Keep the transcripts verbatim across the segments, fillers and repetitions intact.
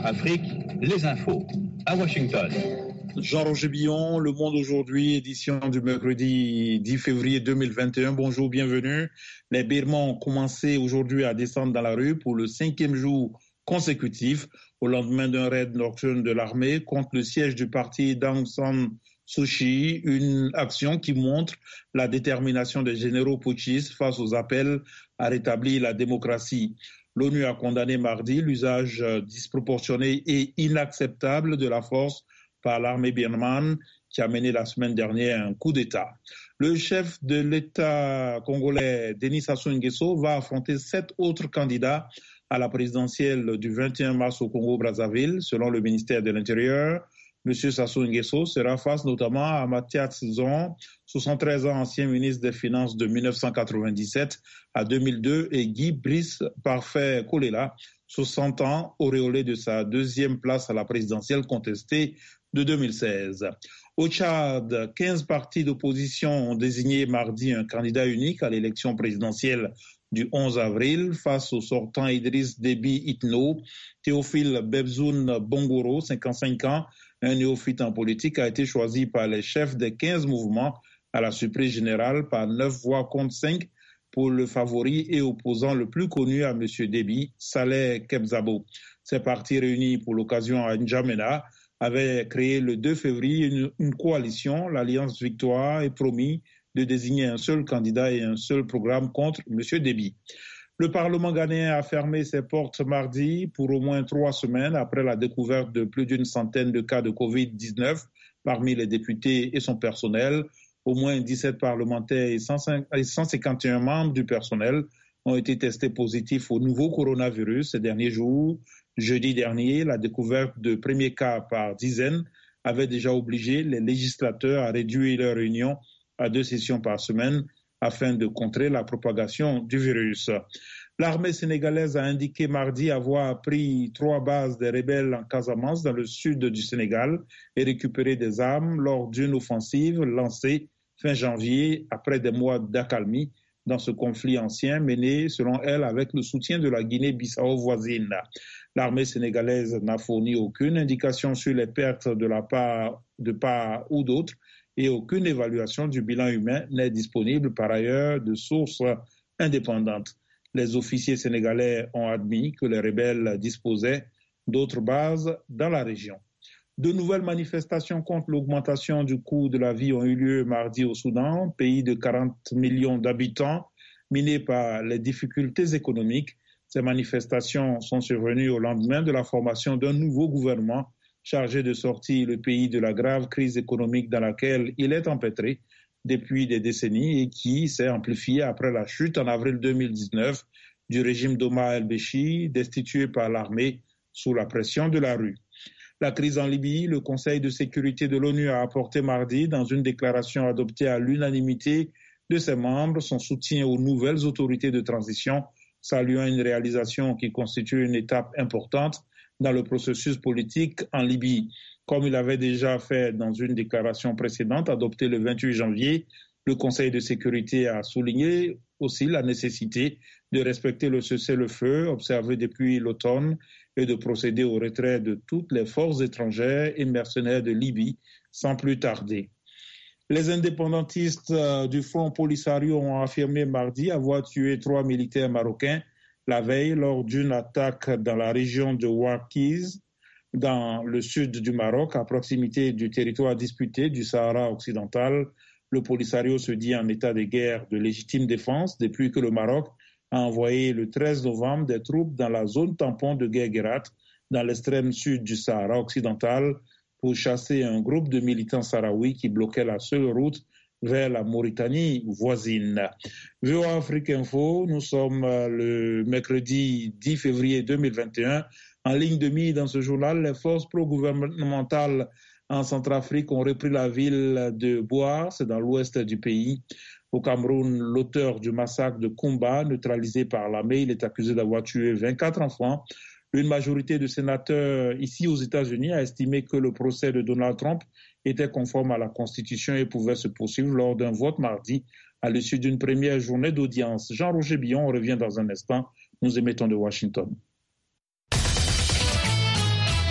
Afrique, les infos. À Washington. Jean-Roger Billon, Le Monde aujourd'hui, édition du mercredi dix février deux mille vingt et un. Bonjour, bienvenue. Les Birmans ont commencé aujourd'hui à descendre dans la rue pour le cinquième jour consécutif au lendemain d'un raid nocturne de l'armée contre le siège du parti d'Aung San Suu Kyi, une action qui montre la détermination des généraux putschistes face aux appels à rétablir la démocratie. L'ONU a condamné mardi l'usage disproportionné et inacceptable de la force par l'armée birmane qui a mené la semaine dernière un coup d'État. Le chef de l'État congolais, Denis Sassou Nguesso, va affronter sept autres candidats à la présidentielle du vingt et un mars au Congo-Brazzaville, selon le ministère de l'Intérieur. Monsieur Sassou Nguesso sera face notamment à Mathias Zon, soixante-treize ans, ancien ministre des Finances de mille neuf cent quatre-vingt-dix-sept à deux mille deux, et Guy Brice Parfait Kolela, soixante ans, auréolé de sa deuxième place à la présidentielle contestée de deux mille seize. Au Tchad, quinze partis d'opposition ont désigné mardi un candidat unique à l'élection présidentielle du onze avril face au sortant Idriss Déby Itno. Théophile Bebzoun Bongoro, cinquante-cinq ans, un néophyte en politique, a été choisi par les chefs des quinze mouvements à la surprise générale par neuf voix contre cinq pour le favori et opposant le plus connu à M. Déby, Saleh Kebzabo. Ces partis réunis pour l'occasion à N'Djamena avaient créé le deux février une, une coalition, l'Alliance Victoire, et promis de désigner un seul candidat et un seul programme contre M. Déby. Le Parlement ghanéen a fermé ses portes mardi pour au moins trois semaines après la découverte de plus d'une centaine de cas de covid dix-neuf parmi les députés et son personnel. Au moins dix-sept parlementaires et cent cinquante et un membres du personnel ont été testés positifs au nouveau coronavirus ces derniers jours. Jeudi dernier, la découverte de premiers cas par dizaines avait déjà obligé les législateurs à réduire leurs réunions à deux sessions par semaine afin de contrer la propagation du virus. L'armée sénégalaise a indiqué mardi avoir pris trois bases des rebelles en Casamance, dans le sud du Sénégal, et récupéré des armes lors d'une offensive lancée fin janvier après des mois d'accalmie dans ce conflit ancien mené, selon elle, avec le soutien de la Guinée-Bissau voisine. L'armée sénégalaise n'a fourni aucune indication sur les pertes de la part de part ou d'autre, et aucune évaluation du bilan humain n'est disponible par ailleurs de sources indépendantes. Les officiers sénégalais ont admis que les rebelles disposaient d'autres bases dans la région. De nouvelles manifestations contre l'augmentation du coût de la vie ont eu lieu mardi au Soudan, pays de quarante millions d'habitants, miné par les difficultés économiques. Ces manifestations sont survenues au lendemain de la formation d'un nouveau gouvernement chargé de sortir le pays de la grave crise économique dans laquelle il est empêtré depuis des décennies et qui s'est amplifiée après la chute en avril deux mille dix-neuf du régime d'Omar el-Béchir, destitué par l'armée sous la pression de la rue. La crise en Libye, le Conseil de sécurité de l'ONU a apporté mardi, dans une déclaration adoptée à l'unanimité de ses membres, son soutien aux nouvelles autorités de transition, saluant une réalisation qui constitue une étape importante dans le processus politique en Libye. Comme il avait déjà fait dans une déclaration précédente adoptée le vingt-huit janvier, le Conseil de sécurité a souligné aussi la nécessité de respecter le cessez-le-feu observé depuis l'automne et de procéder au retrait de toutes les forces étrangères et mercenaires de Libye sans plus tarder. Les indépendantistes du Front Polisario ont affirmé mardi avoir tué trois militaires marocains la veille lors d'une attaque dans la région de Ouarkiz, dans le sud du Maroc, à proximité du territoire disputé du Sahara occidental. Le Polisario se dit en état de guerre de légitime défense depuis que le Maroc a envoyé le treize novembre des troupes dans la zone tampon de Guerguerat, dans l'extrême sud du Sahara occidental, pour chasser un groupe de militants sahraouis qui bloquaient la seule route vers la Mauritanie voisine. V O A Afrique Info, nous sommes le mercredi dix février deux mille vingt et un. En ligne de mire dans ce journal, les forces pro-gouvernementales en Centrafrique ont repris la ville de Bouar, c'est dans l'ouest du pays. Au Cameroun, l'auteur du massacre de Kumba, neutralisé par l'armée, il est accusé d'avoir tué vingt-quatre enfants. Une majorité de sénateurs ici aux États-Unis a estimé que le procès de Donald Trump était conforme à la Constitution et pouvait se poursuivre lors d'un vote mardi à l'issue d'une première journée d'audience. Jean-Roger Billon revient dans un instant. Nous émettons de Washington.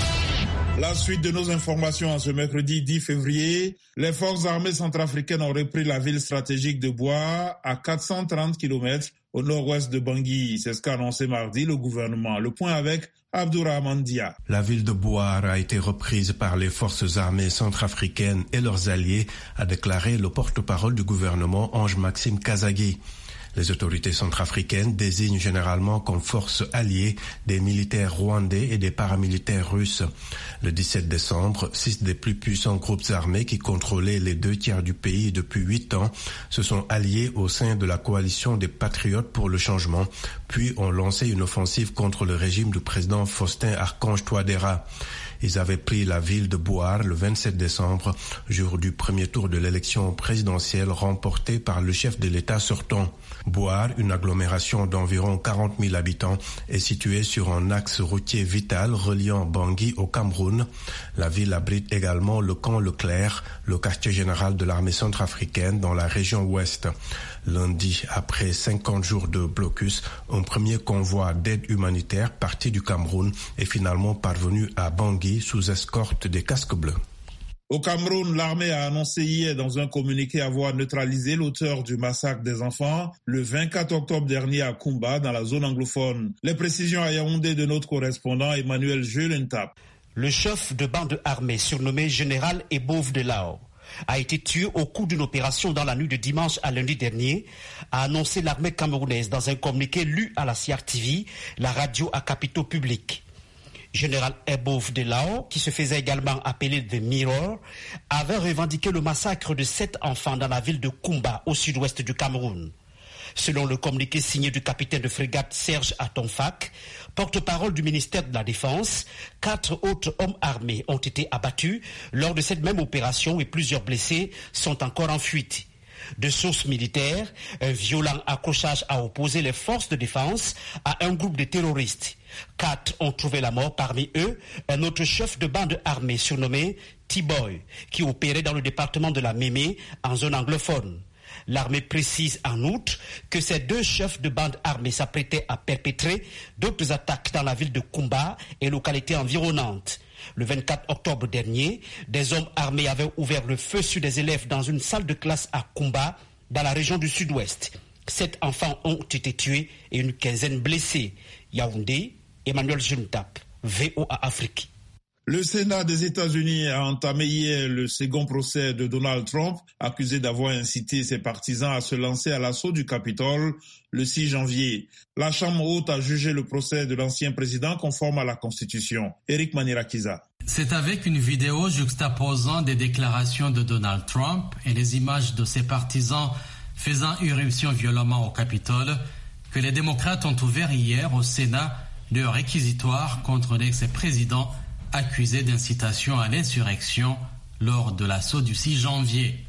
La suite de nos informations en ce mercredi dix février, les forces armées centrafricaines ont repris la ville stratégique de Bouar à quatre cent trente kilomètres au nord-ouest de Bangui. C'est ce qu'a annoncé mardi le gouvernement. Le point avec Abdourahmane Dia. La ville de Bouar a été reprise par les forces armées centrafricaines et leurs alliés, a déclaré le porte-parole du gouvernement Ange-Maxime Kazagui. Les autorités centrafricaines désignent généralement comme forces alliées des militaires rwandais et des paramilitaires russes. Le dix-sept décembre, six des plus puissants groupes armés qui contrôlaient les deux tiers du pays depuis huit ans se sont alliés au sein de la coalition des Patriotes pour le changement, puis ont lancé une offensive contre le régime du président Faustin Archange Touadéra. Ils avaient pris la ville de Bouar le vingt-sept décembre, jour du premier tour de l'élection présidentielle remportée par le chef de l'État sortant. Bouar, une agglomération d'environ quarante mille habitants, est située sur un axe routier vital reliant Bangui au Cameroun. La ville abrite également le camp Leclerc, le quartier général de l'armée centrafricaine dans la région ouest. Lundi, après cinquante jours de blocus, un premier convoi d'aide humanitaire parti du Cameroun est finalement parvenu à Bangui sous escorte des casques bleus. Au Cameroun, l'armée a annoncé hier dans un communiqué avoir neutralisé l'auteur du massacre des enfants le vingt-quatre octobre dernier à Koumba, dans la zone anglophone. Les précisions à Yaoundé de notre correspondant Emmanuel Jelentap. Le chef de bande armée surnommé Général Ebove de Lao a été tué au cours d'une opération dans la nuit de dimanche à lundi dernier, a annoncé l'armée camerounaise dans un communiqué lu à la C R T V, la radio à capitaux publics. Général Ebove de Lao, qui se faisait également appeler The Mirror, avait revendiqué le massacre de sept enfants dans la ville de Koumba, au sud-ouest du Cameroun. Selon le communiqué signé du capitaine de frégate Serge Atonfak, porte-parole du ministère de la Défense, quatre autres hommes armés ont été abattus lors de cette même opération et plusieurs blessés sont encore en fuite. De sources militaires, un violent accrochage a opposé les forces de défense à un groupe de terroristes. Quatre ont trouvé la mort, parmi eux un autre chef de bande armée surnommé T-Boy, qui opérait dans le département de la Mémé en zone anglophone. L'armée précise en outre que ces deux chefs de bande armée s'apprêtaient à perpétrer d'autres attaques dans la ville de Koumba et localités environnantes. Le vingt-quatre octobre dernier, des hommes armés avaient ouvert le feu sur des élèves dans une salle de classe à Koumba, dans la région du sud-ouest. Sept enfants ont été tués et une quinzaine blessés. Yaoundé, Emmanuel Jelentap, V O A Afrique. Le Sénat des États-Unis a entamé hier le second procès de Donald Trump, accusé d'avoir incité ses partisans à se lancer à l'assaut du Capitole le six janvier. La Chambre haute a jugé le procès de l'ancien président conforme à la Constitution. Eric Manirakiza. C'est avec une vidéo juxtaposant des déclarations de Donald Trump et les images de ses partisans faisant irruption violemment au Capitole que les démocrates ont ouvert hier au Sénat leur réquisitoire contre l'ex-président accusé d'incitation à l'insurrection lors de l'assaut du six janvier.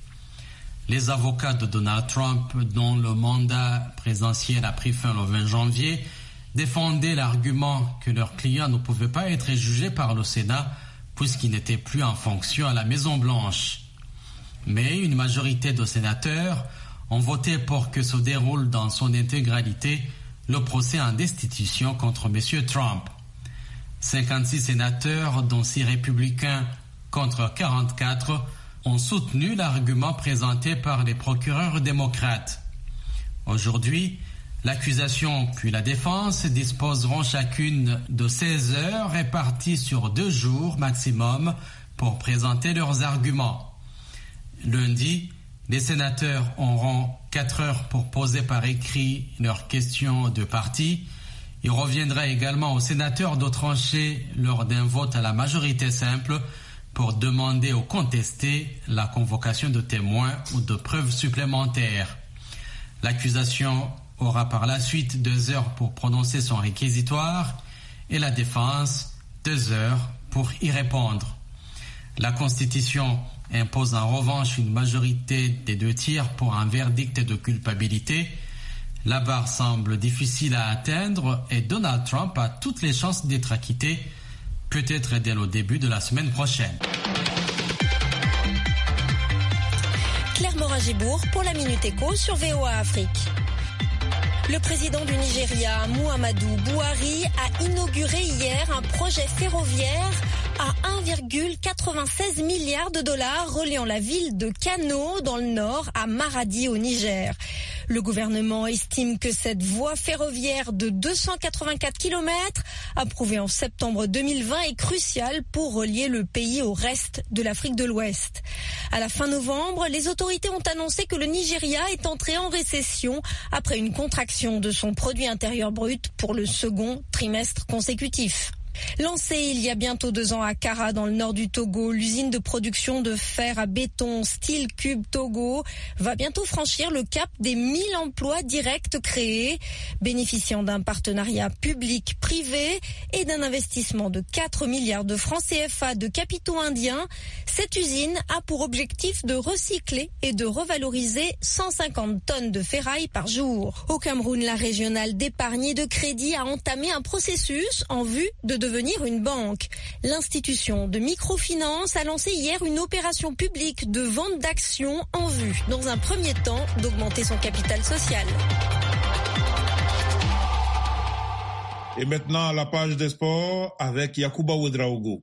Les avocats de Donald Trump, dont le mandat présidentiel a pris fin le vingt janvier, défendaient l'argument que leur client ne pouvait pas être jugé par le Sénat puisqu'il n'était plus en fonction à la Maison-Blanche. Mais une majorité de sénateurs ont voté pour que se déroule dans son intégralité le procès en destitution contre M. Trump. cinquante-six sénateurs, dont six républicains contre quarante-quatre, ont soutenu l'argument présenté par les procureurs démocrates. Aujourd'hui, l'accusation puis la défense disposeront chacune de seize heures réparties sur deux jours maximum pour présenter leurs arguments. Lundi, les sénateurs auront quatre heures pour poser par écrit leurs questions de parti. Il reviendra également aux sénateurs de trancher lors d'un vote à la majorité simple pour demander ou contester la convocation de témoins ou de preuves supplémentaires. L'accusation aura par la suite deux heures pour prononcer son réquisitoire et la défense deux heures pour y répondre. La Constitution impose en revanche une majorité des deux tiers pour un verdict de culpabilité. La barre semble difficile à atteindre et Donald Trump a toutes les chances d'être acquitté, peut-être dès le début de la semaine prochaine. Claire Morin-Gibourg pour la Minute Éco sur V O A Afrique. Le président du Nigeria, Muhammadu Buhari, a inauguré hier un projet ferroviaire à un virgule quatre-vingt-seize milliard de dollars, reliant la ville de Kano dans le nord à Maradi au Niger. Le gouvernement estime que cette voie ferroviaire de deux cent quatre-vingt-quatre kilomètres, approuvée en septembre deux mille vingt, est cruciale pour relier le pays au reste de l'Afrique de l'Ouest. À la fin novembre, les autorités ont annoncé que le Nigeria est entré en récession après une contraction de son produit intérieur brut pour le second trimestre consécutif. Lancée il y a bientôt deux ans à Kara, dans le nord du Togo, l'usine de production de fer à béton Steel Cube Togo va bientôt franchir le cap des mille emplois directs créés, bénéficiant d'un partenariat public-privé et d'un investissement de quatre milliards de francs C F A de capitaux indiens. Cette usine a pour objectif de recycler et de revaloriser cent cinquante tonnes de ferraille par jour. Au Cameroun, la régionale d'épargne et de crédit a entamé un processus en vue de devenir une banque. L'institution de microfinance a lancé hier une opération publique de vente d'actions en vue, dans un premier temps, d'augmenter son capital social. Et maintenant, la page des sports avec Yacouba Ouedraogo.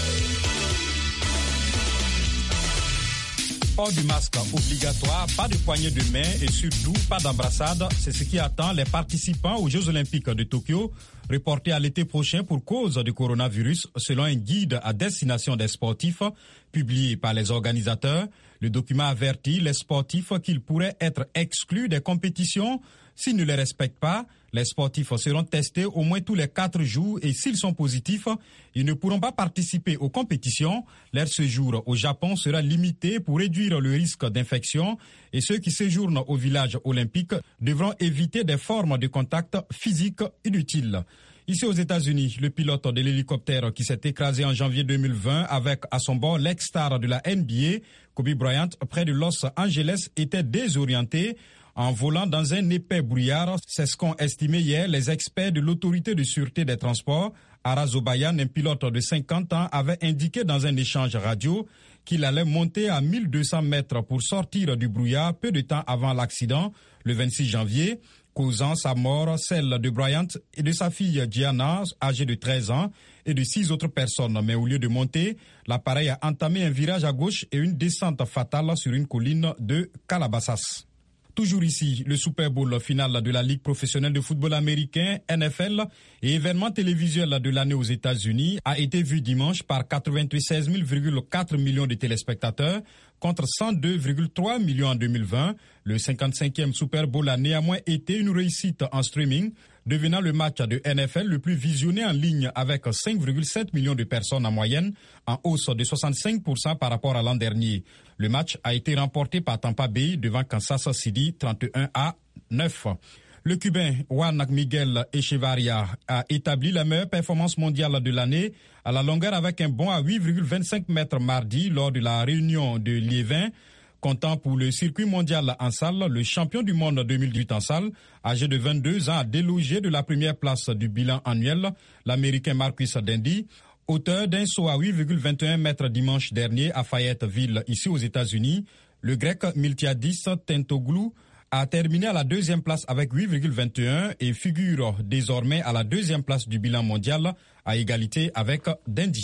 Port du masque obligatoire, pas de poignée de main et surtout pas d'embrassade. C'est ce qui attend les participants aux Jeux Olympiques de Tokyo, reportés à l'été prochain pour cause du coronavirus, selon un guide à destination des sportifs publié par les organisateurs. Le document avertit les sportifs qu'ils pourraient être exclus des compétitions s'ils ne les respectent pas. Les sportifs seront testés au moins tous les quatre jours et s'ils sont positifs, ils ne pourront pas participer aux compétitions. Leur séjour au Japon sera limité pour réduire le risque d'infection et ceux qui séjournent au village olympique devront éviter des formes de contact physique inutiles. Ici aux États-Unis, le pilote de l'hélicoptère qui s'est écrasé en janvier deux mille vingt avec à son bord l'ex-star de la N B A, Kobe Bryant, près de Los Angeles, était désorienté en volant dans un épais brouillard. C'est ce qu'ont estimé hier les experts de l'autorité de sûreté des transports. Aras Obayan, un pilote de cinquante ans, avait indiqué dans un échange radio qu'il allait monter à mille deux cents mètres pour sortir du brouillard peu de temps avant l'accident, le vingt-six janvier, causant sa mort, celle de Bryant et de sa fille Gianna, âgée de treize ans, et de six autres personnes. Mais au lieu de monter, l'appareil a entamé un virage à gauche et une descente fatale sur une colline de Calabasas. Toujours ici, le Super Bowl final de la Ligue professionnelle de football américain, N F L, et événement télévisuel de l'année aux États-Unis, a été vu dimanche par quatre-vingt-seize virgule quatre millions de téléspectateurs contre cent deux virgule trois millions en deux mille vingt. Le cinquante-cinquième Super Bowl a néanmoins été une réussite en streaming, devenant le match de N F L le plus visionné en ligne avec cinq virgule sept millions de personnes en moyenne, en hausse de soixante-cinq pour cent par rapport à l'an dernier. Le match a été remporté par Tampa Bay devant Kansas City trente et un à neuf. Le Cubain Juan Miguel Echevarria a établi la meilleure performance mondiale de l'année à la longueur avec un bond à huit virgule vingt-cinq mètres mardi lors de la réunion de Liévin. Comptant pour le circuit mondial en salle, le champion du monde deux mille dix-huit en salle, âgé de vingt-deux ans, a délogé de la première place du bilan annuel l'Américain Marcus Dendy, auteur d'un saut à huit virgule vingt et un mètres dimanche dernier à Fayetteville, ici aux États-Unis. Le Grec Miltiadis Tentoglou a terminé à la deuxième place avec huit virgule vingt et un et figure désormais à la deuxième place du bilan mondial à égalité avec Dendy.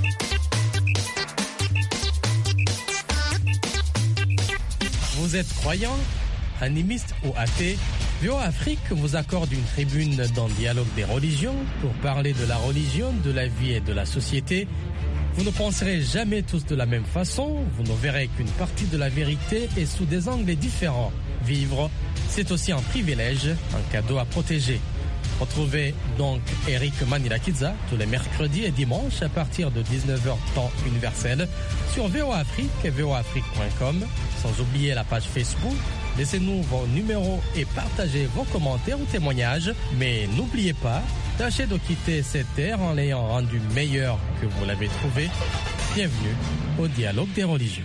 Vous êtes croyant, animiste ou athée, V O A Afrique vous accorde une tribune dans le dialogue des religions pour parler de la religion, de la vie et de la société. Vous ne penserez jamais tous de la même façon, vous ne verrez qu'une partie de la vérité et sous des angles différents. Vivre, c'est aussi un privilège, un cadeau à protéger. Retrouvez donc Eric Manilakidza tous les mercredis et dimanches à partir de dix-neuf heures temps universel sur V O A Afrique et V O A Afrique point com. Sans oublier la page Facebook. Laissez-nous vos numéros et partagez vos commentaires ou témoignages. Mais n'oubliez pas, tâchez de quitter cette terre en l'ayant rendu meilleure que vous l'avez trouvée. Bienvenue au dialogue des religions.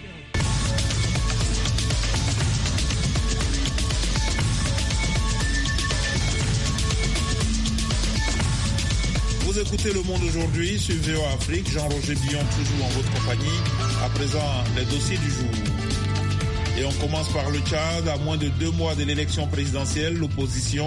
Vous écoutez Le Monde aujourd'hui sur V O A Afrique. Jean-Roger Billon, toujours en votre compagnie. À présent, les dossiers du jour. Et on commence par le Tchad. À moins de deux mois de l'élection présidentielle, l'opposition va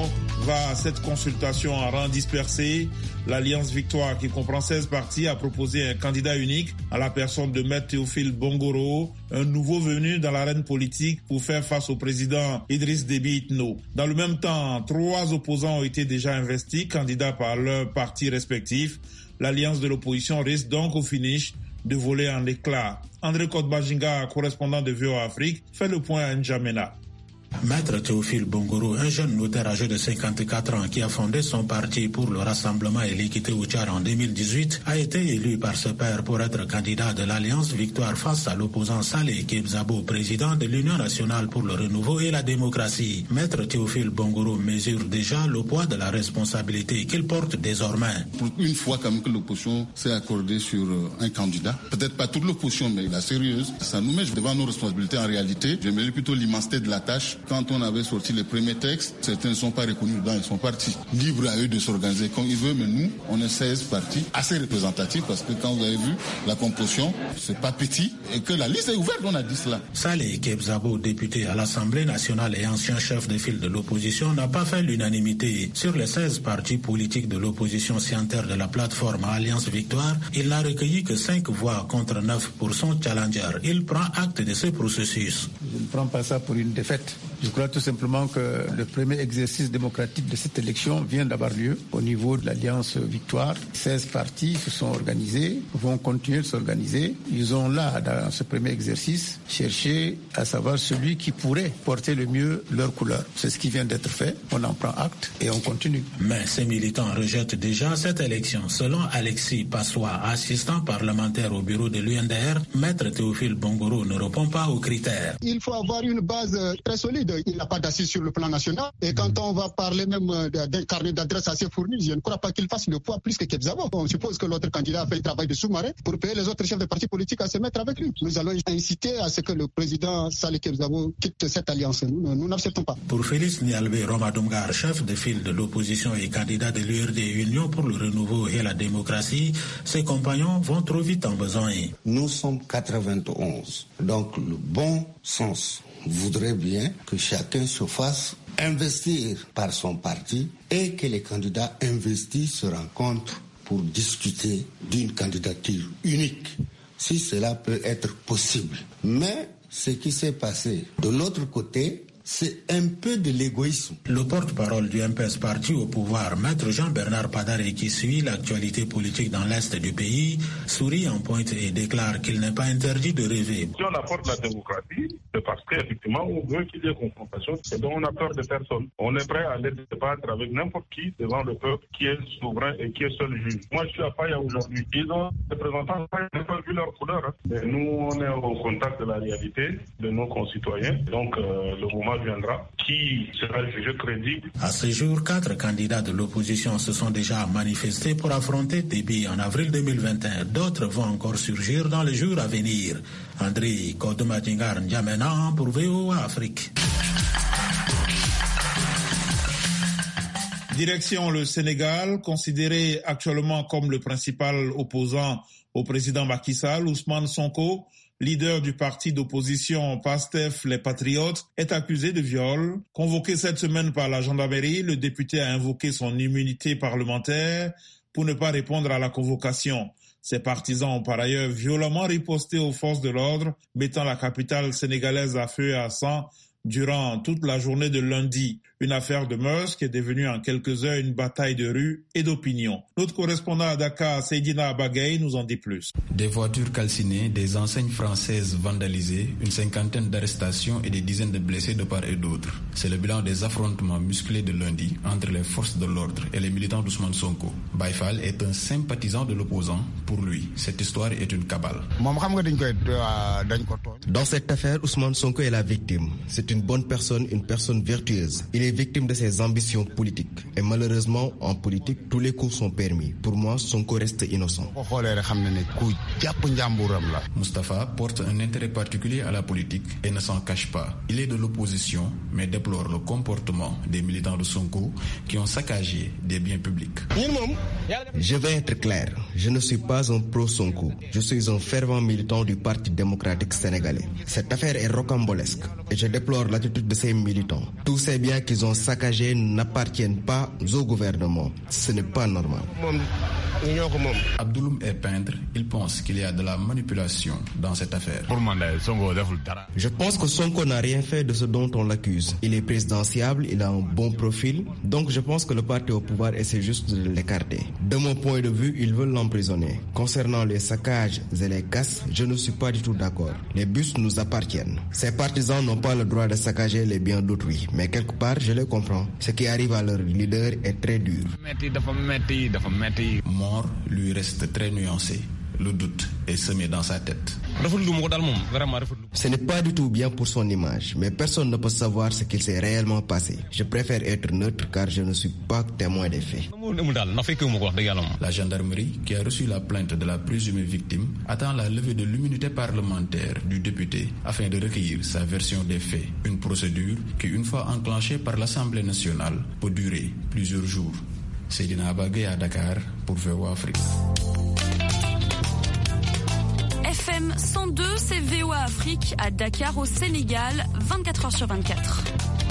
à cette consultation en rang dispersé. L'Alliance Victoire, qui comprend seize partis, a proposé un candidat unique à la personne de Maître Théophile Bongoro, un nouveau venu dans l'arène politique pour faire face au président Idriss Déby Itno. Dans le même temps, trois opposants ont été déjà investis, candidats par leurs partis respectifs. L'Alliance de l'opposition risque donc au finish de voler en éclats. André Kodbajinga, correspondant de V O A Afrique, fait le point à N'Djamena. Maître Théophile Bongoro, un jeune notaire âgé de cinquante-quatre ans qui a fondé son parti pour le rassemblement et l'équité au Tchad en deux mille dix-huit, a été élu par ce père pour être candidat de l'Alliance Victoire face à l'opposant Saleh Kebzabo, président de l'Union nationale pour le renouveau et la démocratie. Maître Théophile Bongoro mesure déjà le poids de la responsabilité qu'il porte désormais. Pour une fois quand même que l'opposition s'est accordée sur un candidat, peut-être pas toute l'opposition, mais la sérieuse, ça nous met devant nos responsabilités en réalité. J'aimerais plutôt l'immensité de la tâche. Quand on avait sorti les premiers textes, certains ne sont pas reconnus dedans, ils sont partis. Libre à eux de s'organiser comme ils veulent, mais nous, on est seize partis assez représentatifs parce que quand vous avez vu la composition, c'est pas petit et que la liste est ouverte, on a dit cela. Saleh Kebzabo, député à l'Assemblée nationale et ancien chef de file de l'opposition, n'a pas fait l'unanimité. Sur les seize partis politiques de l'opposition signataires de la plateforme Alliance Victoire, il n'a recueilli que cinq voix contre neuf pour son challenger. Il prend acte de ce processus. Je ne prends pas ça pour une défaite. Je crois tout simplement que le premier exercice démocratique de cette élection vient d'avoir lieu au niveau de l'Alliance Victoire. seize partis se sont organisés, vont continuer de s'organiser. Ils ont là, dans ce premier exercice, cherché à savoir celui qui pourrait porter le mieux leur couleur. C'est ce qui vient d'être fait. On en prend acte et on continue. Mais ces militants rejettent déjà cette élection. Selon Alexis Passois, assistant parlementaire au bureau de l'U N D R, Maître Théophile Bongoro ne répond pas aux critères. Il faut avoir une base très solide. Il n'a pas d'assise sur le plan national. Et quand on va parler même d'un carnet d'adresse assez fourni, je ne crois pas qu'il fasse le poids plus que Kebzabo. On suppose que l'autre candidat a fait le travail de sous-marin pour payer les autres chefs de partis politiques à se mettre avec lui. Nous allons inciter à ce que le président Saleh Kebzabo quitte cette alliance. Nous, nous n'acceptons pas. Pour Félix Nialbe Romadumgar, chef de file de l'opposition et candidat de l'U R D Union pour le renouveau et la démocratie, ses compagnons vont trop vite en besogne. Nous sommes quatre-vingt-onze. Donc le bon sens voudrait bien que chacun se fasse investir par son parti et que les candidats investis se rencontrent pour discuter d'une candidature unique, si cela peut être possible. Mais ce qui s'est passé de l'autre côté, c'est un peu de l'égoïsme. Le porte-parole du M P S parti au pouvoir, Maître Jean-Bernard Padare, qui suit l'actualité politique dans l'Est du pays, sourit en pointe et déclare qu'il n'est pas interdit de rêver. Si on apporte la démocratie, c'est parce qu'effectivement, on veut qu'il y ait confrontation et donc on a peur de personne. On est prêt à aller débattre avec n'importe qui devant le peuple qui est souverain et qui est seul juge. Moi, je suis à Païa aujourd'hui. Ils ont des représentants, ils n'ont pas vu leur couleur. Hein. Mais nous, on est au contact de la réalité de nos concitoyens. Donc, euh, le moment viendra qui sera jugé crédible. À ce jour, quatre candidats de l'opposition se sont déjà manifestés pour affronter Déby en avril deux mille vingt et un. D'autres vont encore surgir dans les jours à venir. André Kodomadingar N'Djamena pour V O A Afrique. Direction le Sénégal, considéré actuellement comme le principal opposant au président Macky Sall, Ousmane Sonko, leader du parti d'opposition PASTEF Les Patriotes, est accusé de viol. Convoqué cette semaine par la gendarmerie, le député a invoqué son immunité parlementaire pour ne pas répondre à la convocation. Ses partisans ont par ailleurs violemment riposté aux forces de l'ordre, mettant la capitale sénégalaise à feu et à sang durant toute la journée de lundi. Une affaire de mœurs qui est devenue en quelques heures une bataille de rue et d'opinion. Notre correspondant à Dakar, Seydina Abagaye, nous en dit plus. Des voitures calcinées, des enseignes françaises vandalisées, une cinquantaine d'arrestations et des dizaines de blessés de part et d'autre. C'est le bilan des affrontements musclés de lundi entre les forces de l'ordre et les militants d'Ousmane Sonko. Baye Fall est un sympathisant de l'opposant. Pour lui, cette histoire est une cabale. Dans cette affaire, Ousmane Sonko est la victime. C'est une bonne personne, une personne vertueuse. Il est victime de ses ambitions politiques. Et malheureusement, en politique, tous les coups sont permis. Pour moi, Sonko reste innocent. Moustapha porte un intérêt particulier à la politique et ne s'en cache pas. Il est de l'opposition, mais déplore le comportement des militants de Sonko qui ont saccagé des biens publics. Je vais être clair. Je ne suis pas un pro-Sonko. Je suis un fervent militant du Parti démocratique sénégalais. Cette affaire est rocambolesque et je déplore l'attitude de ces militants. Tous ces biens qu'ils prisons saccagées n'appartiennent pas au gouvernement. Ce n'est pas normal. Abdouloum est peintre, il pense qu'il y a de la manipulation dans cette affaire. Je pense que Sonko n'a rien fait de ce dont on l'accuse. Il est présidentiable, il a un bon profil, donc je pense que le parti au pouvoir essaie juste de l'écarter. De mon point de vue, ils veulent l'emprisonner. Concernant les saccages et les casses, je ne suis pas du tout d'accord. Les bus nous appartiennent. Ces partisans n'ont pas le droit de saccager les biens d'autrui, mais quelque part, je les comprends. Ce qui arrive à leur leader est très dur. Mort lui reste très nuancé. Le doute est semé dans sa tête. Ce n'est pas du tout bien pour son image, mais personne ne peut savoir ce qu'il s'est réellement passé. Je préfère être neutre car je ne suis pas témoin des faits. La gendarmerie, qui a reçu la plainte de la présumée victime, attend la levée de l'immunité parlementaire du député afin de recueillir sa version des faits. Une procédure qui, une fois enclenchée par l'Assemblée nationale, peut durer plusieurs jours. Seydina Abagé à Dakar pour V O A Afrique. F M cent deux, c'est V O A Afrique à Dakar au Sénégal, vingt-quatre heures sur vingt-quatre.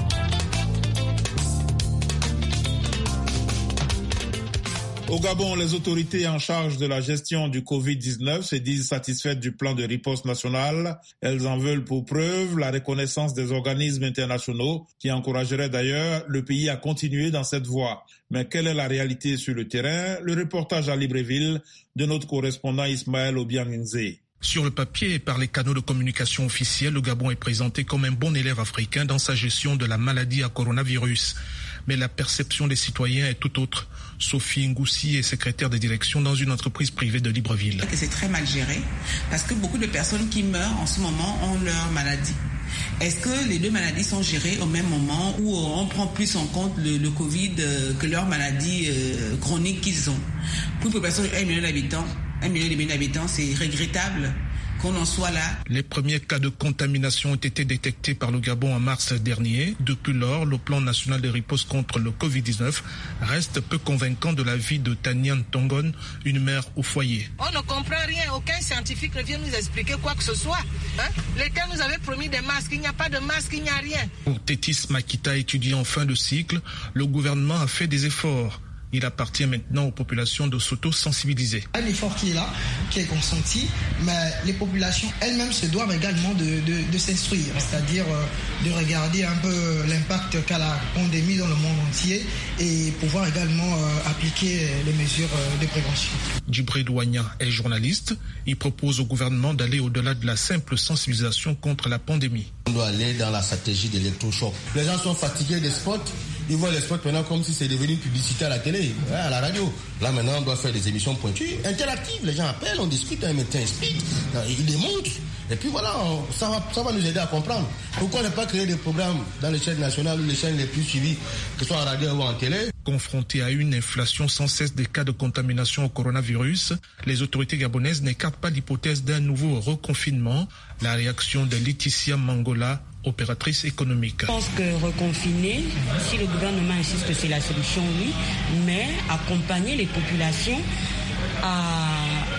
Au Gabon, les autorités en charge de la gestion du covid dix-neuf se disent satisfaites du plan de riposte national. Elles en veulent pour preuve la reconnaissance des organismes internationaux qui encourageraient d'ailleurs le pays à continuer dans cette voie. Mais quelle est la réalité sur le terrain? Le reportage à Libreville de notre correspondant Ismaël Obianginze. Sur le papier et par les canaux de communication officiels, le Gabon est présenté comme un bon élève africain dans sa gestion de la maladie à coronavirus. Mais la perception des citoyens est tout autre. Sophie Ngoussi est secrétaire de direction dans une entreprise privée de Libreville. C'est très mal géré parce que beaucoup de personnes qui meurent en ce moment ont leur maladie. Est-ce que les deux maladies sont gérées au même moment ou on prend plus en compte le, le Covid que leur maladie euh, chronique qu'ils ont? Pour une population de un million d'habitants, un million d'habitants, c'est regrettable qu'on en soit là. Les premiers cas de contamination ont été détectés par le Gabon en mars dernier. Depuis lors, le plan national de riposte contre le covid dix-neuf reste peu convaincant de l'avis de Tanian Tongon, une mère au foyer. On ne comprend rien, aucun scientifique ne vient nous expliquer quoi que ce soit. Hein? L'État nous avait promis des masques, il n'y a pas de masques, il n'y a rien. Pour Tétis Makita, étudiant en fin de cycle, le gouvernement a fait des efforts. Il appartient maintenant aux populations de s'auto-sensibiliser. Un effort qui est là, qui est consenti, mais les populations elles-mêmes se doivent également de, de, de s'instruire, c'est-à-dire de regarder un peu l'impact qu'a la pandémie dans le monde entier et pouvoir également appliquer les mesures de prévention. Djibril Douania est journaliste. Il propose au gouvernement d'aller au-delà de la simple sensibilisation contre la pandémie. On doit aller dans la stratégie d'électrochoc. Les gens sont fatigués des spots. Ils voient les spots maintenant comme si c'est devenu une publicité à la télé, à la radio. Là maintenant, on doit faire des émissions pointues, interactives. Les gens appellent, on discute, un médecin explique, il les montre. Et puis voilà, ça va, ça va nous aider à comprendre. Pourquoi ne pas créer des programmes dans les chaînes nationales ou les chaînes les plus suivies, que ce soit en radio ou en télé? Confrontés à une inflation sans cesse des cas de contamination au coronavirus, les autorités gabonaises n'écartent pas l'hypothèse d'un nouveau reconfinement. La réaction de Laetitia Mangola, opératrice économique. Je pense que reconfiner, si le gouvernement insiste que c'est la solution, oui, mais accompagner les populations à,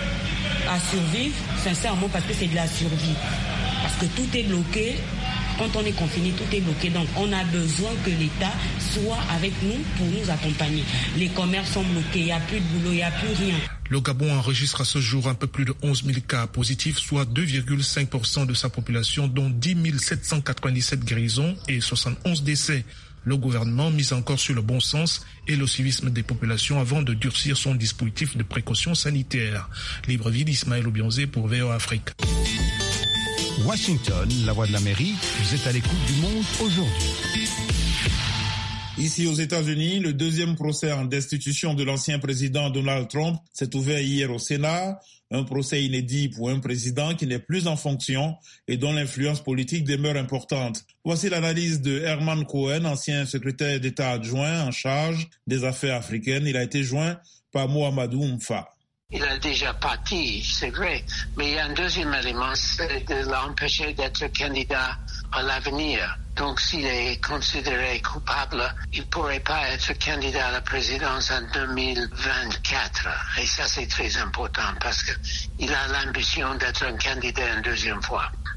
à survivre, sincèrement, parce que c'est de la survie. Parce que tout est bloqué. Quand on est confiné, tout est bloqué. Donc, on a besoin que l'État soit avec nous pour nous accompagner. Les commerces sont bloqués, il n'y a plus de boulot, il n'y a plus rien. Le Gabon enregistre à ce jour un peu plus de onze mille cas positifs, soit deux virgule cinq pour cent de sa population, dont dix mille sept cent quatre-vingt-dix-sept guérisons et soixante-onze décès. Le gouvernement mise encore sur le bon sens et le civisme des populations avant de durcir son dispositif de précaution sanitaire. Libreville, Ismaël Obianze pour V O A Afrique. Washington, la voix de l'Amérique, vous êtes à l'écoute du monde aujourd'hui. Ici aux États-Unis, le deuxième procès en destitution de l'ancien président Donald Trump s'est ouvert hier au Sénat. Un procès inédit pour un président qui n'est plus en fonction et dont l'influence politique demeure importante. Voici l'analyse de Herman Cohen, ancien secrétaire d'État adjoint en charge des affaires africaines. Il a été joint par Mohamedou Mfa. Il a déjà parti, c'est vrai, mais il y a un deuxième élément, c'est de l'empêcher d'être candidat à l'avenir. Donc s'il est considéré coupable, il ne pourrait pas être candidat à la présidence en deux mille vingt-quatre. Et ça, c'est très important parce qu'il a l'ambition d'être un candidat une deuxième fois.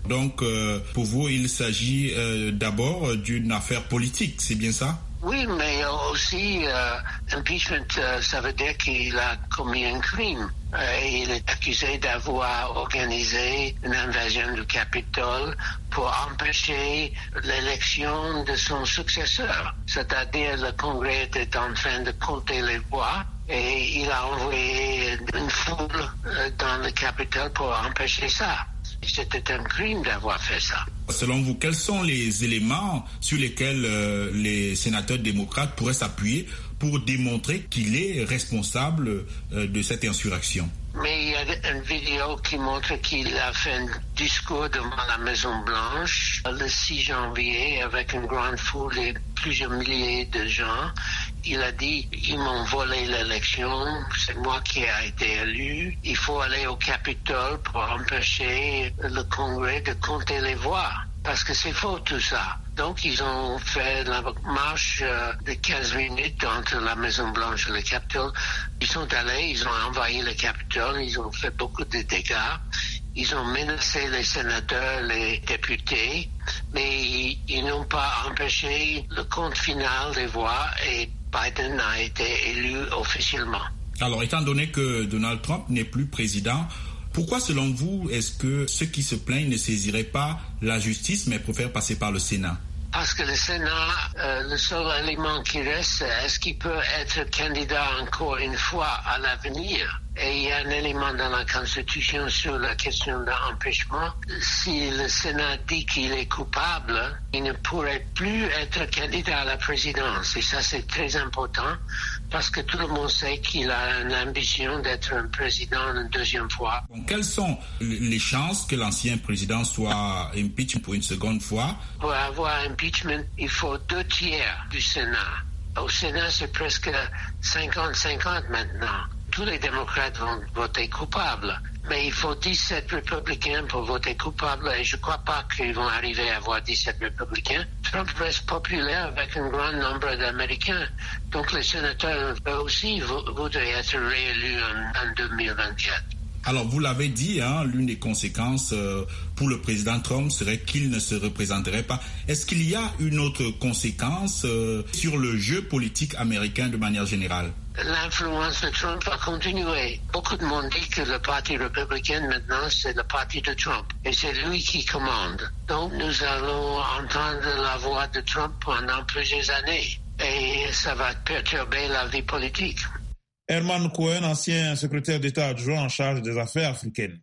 Donc, euh, pour vous, il s'agit euh, d'abord d'une affaire politique, c'est bien ça? Oui, mais aussi, euh, impeachment, euh, ça veut dire qu'il a commis un crime. Euh, il est accusé d'avoir organisé une invasion du Capitole pour empêcher l'élection de son successeur. C'est-à-dire, le Congrès était en train de compter les voix et il a envoyé une foule euh, dans le Capitole pour empêcher ça. C'était un crime d'avoir fait ça. Selon vous, quels sont les éléments sur lesquels euh, les sénateurs démocrates pourraient s'appuyer pour démontrer qu'il est responsable euh, de cette insurrection? Mais il y a une vidéo qui montre qu'il a fait un discours devant la Maison-Blanche le six janvier avec une grande foule et plusieurs milliers de gens. Il a dit, ils m'ont volé l'élection, c'est moi qui ai été élu. Il faut aller au Capitole pour empêcher le Congrès de compter les voix. Parce que c'est faux tout ça. Donc ils ont fait la marche de quinze minutes entre la Maison-Blanche et le Capitole. Ils sont allés, ils ont envahi le Capitole, ils ont fait beaucoup de dégâts. Ils ont menacé les sénateurs, les députés, mais ils, ils n'ont pas empêché le compte final des voix et Biden a été élu officiellement. Alors, étant donné que Donald Trump n'est plus président, pourquoi, selon vous, est-ce que ceux qui se plaignent ne saisiraient pas la justice, mais préfèrent passer par le Sénat? Parce que le Sénat, euh, le seul élément qui reste, est-ce qu'il peut être candidat encore une fois à l'avenir? Et il y a un élément dans la Constitution sur la question de l'empêchement. Si le Sénat dit qu'il est coupable, il ne pourrait plus être candidat à la présidence. Et ça, c'est très important parce que tout le monde sait qu'il a une ambition d'être un président une deuxième fois. Bon, quelles sont les chances que l'ancien président soit impeaché pour une seconde fois? Pour avoir impeachment, il faut deux tiers du Sénat. Au Sénat, c'est presque cinquante cinquante maintenant. Tous les démocrates vont voter coupable, mais il faut dix-sept républicains pour voter coupable et je ne crois pas qu'ils vont arriver à avoir dix-sept républicains. Trump reste populaire avec un grand nombre d'Américains, donc les sénateurs eux aussi voudraient être réélus en, en deux mille vingt-quatre. Alors, vous l'avez dit, hein, l'une des conséquences euh, pour le président Trump serait qu'il ne se représenterait pas. Est-ce qu'il y a une autre conséquence euh, sur le jeu politique américain de manière générale? L'influence de Trump va continuer. Beaucoup de monde dit que le parti républicain maintenant c'est le parti de Trump et c'est lui qui commande. Donc nous allons entendre la voix de Trump pendant plusieurs années et ça va perturber la vie politique. Herman Cohen, ancien secrétaire d'État adjoint en charge des affaires africaines.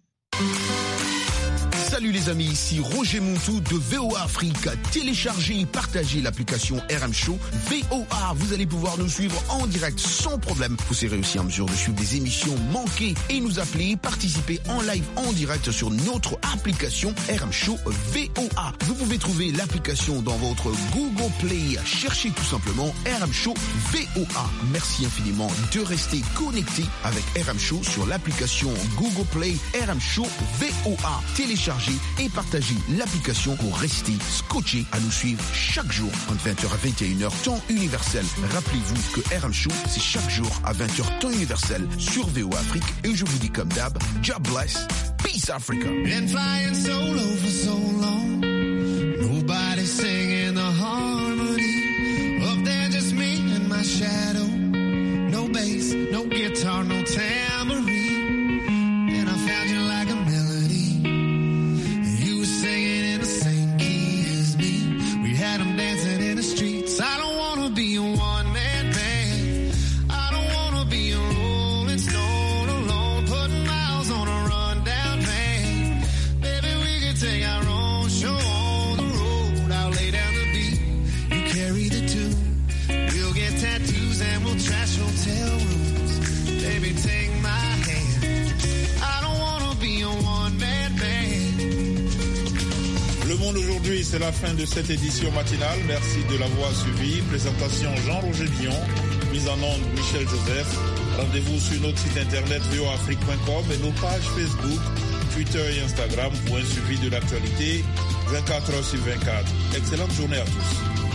Salut les amis, ici Roger Montou de V O A Afrique. Téléchargez et partagez l'application R M Show V O A. Vous allez pouvoir nous suivre en direct sans problème. Vous serez aussi en mesure de suivre des émissions manquées et nous appeler, participer en live en direct sur notre application R M Show V O A. Vous pouvez trouver l'application dans votre Google Play. Cherchez tout simplement R M Show V O A. Merci infiniment de rester connecté avec R M Show sur l'application Google Play R M Show V O A. Téléchargez et partagez l'application pour rester scotché à nous suivre chaque jour entre vingt heures à vingt et une heures temps universel. Rappelez-vous que R M Show, c'est chaque jour à vingt heures temps universel sur V O A Afrique. Et je vous dis comme d'hab, God bless, peace Africa. Been flying solo for so long, nobody singing the harmony. Up there just me and my shadow, no bass, no guitar, no tambourine. And I found you like a melody. Singing in the same key as me. We had them dancing in the streets. I don't wanna be a one-man band. I don't wanna be a rolling stone alone, putting miles on a rundown van. Maybe we could take our own show on the road. I'll lay down the beat, you carry the tune. We'll get tattoos and we'll trash hotel rooms. Baby, take my hand. I don't wanna be a one-man band. Le Monde aujourd'hui, c'est la fin de cette édition matinale. Merci de l'avoir suivi. Présentation Jean-Roger Billon, mise en onde Michel Joseph. Rendez-vous sur notre site internet v o afrique point com et nos pages Facebook, Twitter et Instagram pour un suivi de l'actualité vingt-quatre heures sur vingt-quatre. Excellente journée à tous.